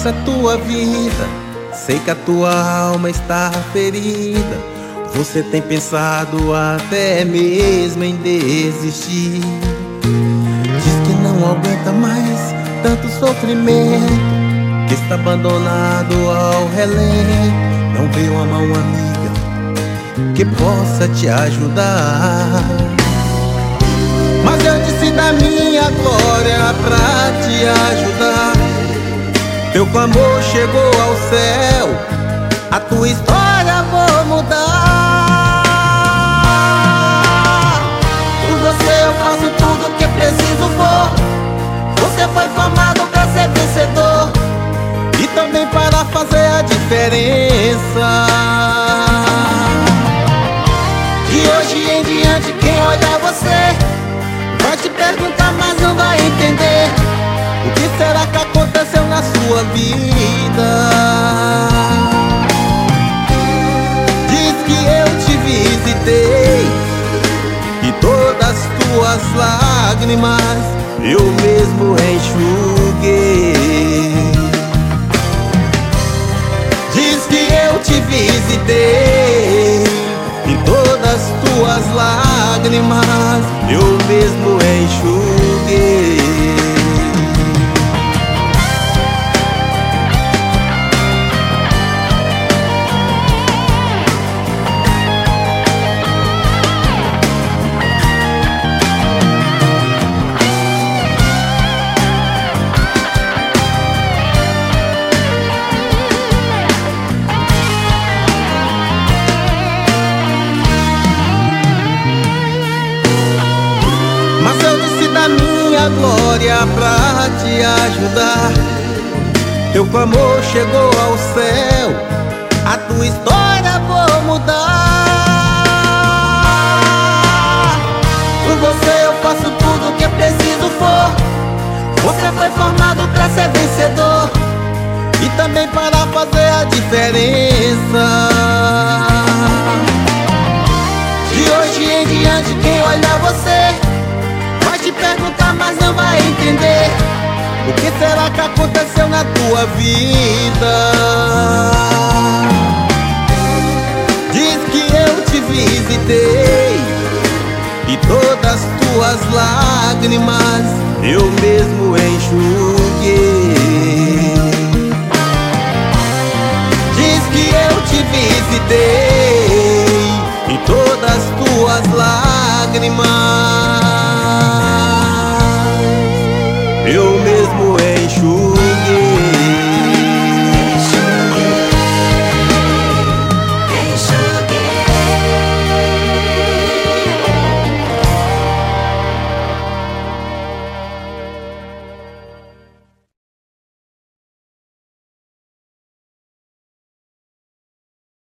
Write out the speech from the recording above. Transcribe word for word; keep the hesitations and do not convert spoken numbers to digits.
essa tua vida. Sei que a tua alma está ferida. Você tem pensado até mesmo em desistir. Diz que não aguenta mais tanto sofrimento, que está abandonado ao relento. Não vê uma mão amiga que possa te ajudar. Mas eu disse da minha glória pra te ajudar. Teu clamor chegou ao céu, a tua história vou mudar. Por você eu faço tudo que preciso for. Você foi formado pra ser vencedor e também para fazer a diferença. De hoje em diante quem olhar você vai te perguntar, mas não vai entender. O que será que aconteceu na sua vida? Diz que eu te visitei e todas as tuas lágrimas eu mesmo enxuguei. Diz que eu te visitei e todas as tuas lágrimas eu mesmo enxuguei. Mas eu disse da minha glória pra te ajudar. Teu clamor chegou ao céu, a tua história vou mudar. Por você eu faço tudo que preciso for. Você foi formado pra ser vencedor e também para fazer a diferença. De hoje em diante quem olhar você vai te perguntar, mas não vai entender. O que será que aconteceu na tua vida? Diz que eu te visitei e todas as tuas lágrimas eu mesmo enxuguei. Diz que eu te visitei e todas as tuas lágrimas